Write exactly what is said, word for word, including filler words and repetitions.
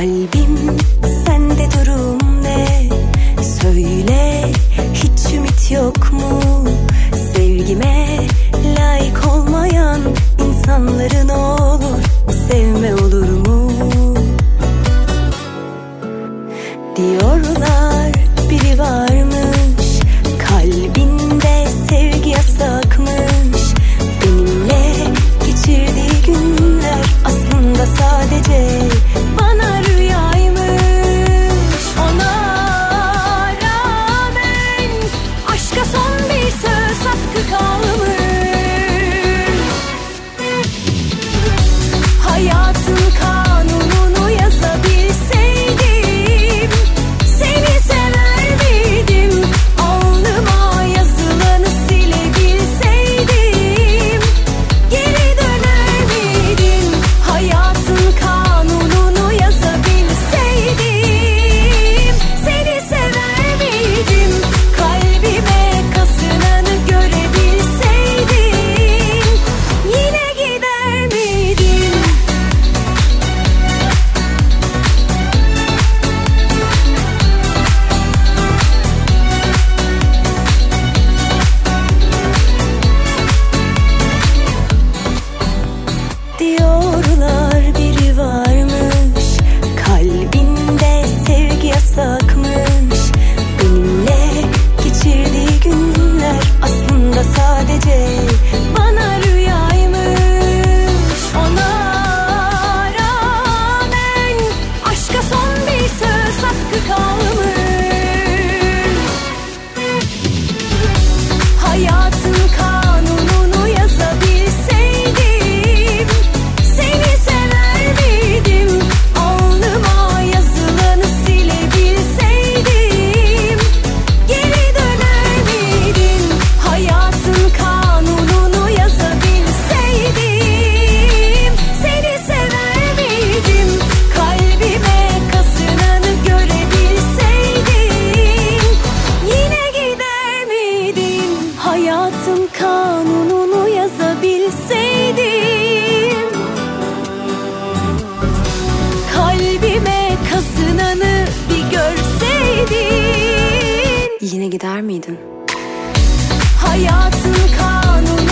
Kalbim sende durum ne? Söyle, hiç ümit yok mu? Sevgime layık olmayan insanların olur, sevme olur mu? Diyorlar biri varmış, kalbinde sevgi yasakmış. Benimle geçirdiği günler aslında sadece bana rüyaymış. Ona rağmen aşka son bir söz hakkı kalmış. Hayatın kanununu yazabilseydim, seni sever miydim? Alnıma yazılanı silebilseydim, geri döner miydim? Hayatın kanununu yazabilseydim, seni sever miydim? Kalbime kazınanı görebilseydim, yine gider miydin? Diyorlar biri varmış, kalbinde sevgi yasakmış. Benimle geçirdiği günler aslında sadece bana rüyaymış. Ona rağmen aşka son bir söz hakkı kalmış. Hayatın kanununu yazabilseydim, seni sever miydim? Alnıma yazılanı silebilseydim, geri döner miydin? Hayatın kanununu yazabilseydim, seni sever miydim? Kalbime kazınanı görebilseydim, yine gider miydin? Hayatın kanununu yazabilseydim, kalbime kazınanı bir görseydin, yine gider miydin? Hayatın kanunu